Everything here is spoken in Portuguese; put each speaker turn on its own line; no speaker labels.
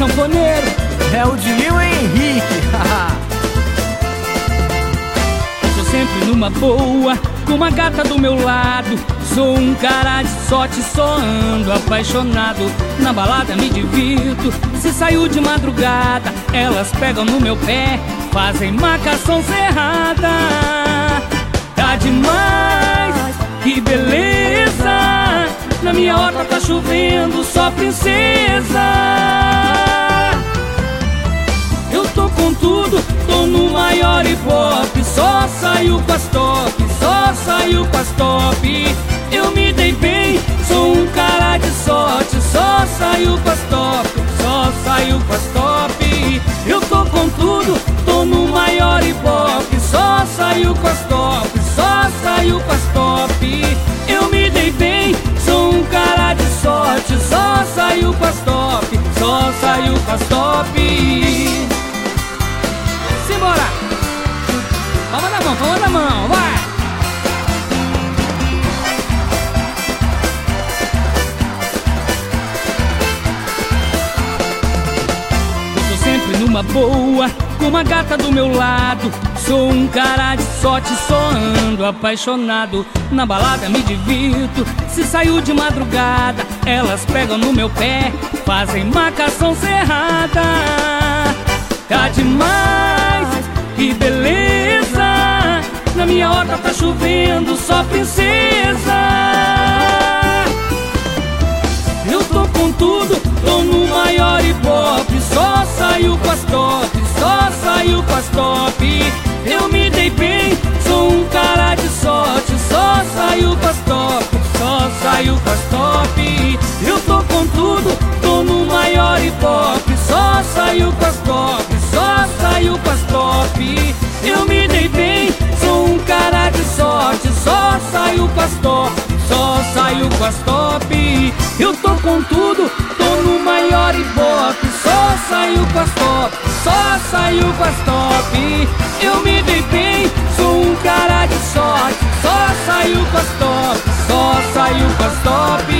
sanfoneiro
é o Dinho Henrique.
Tô sempre numa boa, com uma gata do meu lado. Sou um cara de sorte, só ando apaixonado. Na balada me divirto, se saio de madrugada, elas pegam no meu pé, fazem marcação cerrada. Tá demais, que beleza, na minha horta tá chovendo, só princesa. Eu tô com tudo, tô no maior hip hop, só saio com as top, só saio com as top. Eu me dei bem, sou um cara de sorte, só saio com as top, só saio com as top. Eu tô com tudo, tô no maior hip hop, só saio com as top, só saio com as top. Eu me dei bem, sou um cara de sorte, só saio com as top, só saio com as top. Simbora! Palma na mão, vai! Eu tô sempre numa boa, com uma gata do meu lado. Sou um cara de sorte, só ando apaixonado. Na balada me divirto, se saio de madrugada, elas pegam no meu pé, fazem marcação cerrada. Tá demais, que beleza, na minha horta tá chovendo, só princesa. Eu tô com tudo, tô no maior hip hop, só saio com as top, só saio com as top. Eu me dei bem, sou um cara de sorte, só saio com as top, só saio com as top. Eu tô com tudo, tô no maior hip hop, só saio com as top, só saio com as top. Eu me dei bem, sou um cara de sorte, só saio com as top, só saio com as top. Eu tô com tudo, tô no maior hip hop, só saio com as top, só saio com as top. Eu me dei bem, sou um cara de sorte, só saio com as top, só saio com as top.